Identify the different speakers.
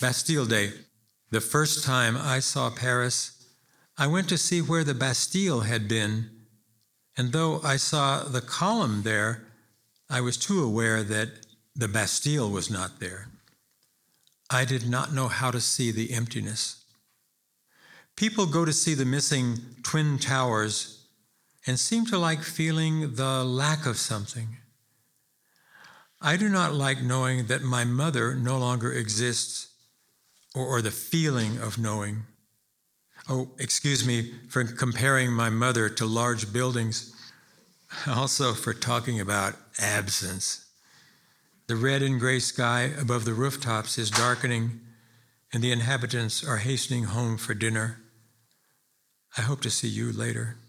Speaker 1: Bastille Day. The first time I saw Paris, I went to see where the Bastille had been, and though I saw the column there, I was too aware that the Bastille was not there. I did not know how to see the emptiness. People go to see the missing Twin Towers and seem to like feeling the lack of something. I do not like knowing that my mother no longer exists, or the feeling of knowing. Oh, excuse me for comparing my mother to large buildings, also for talking about absence. The red and gray sky above the rooftops is darkening, and the inhabitants are hastening home for dinner. I hope to see you later.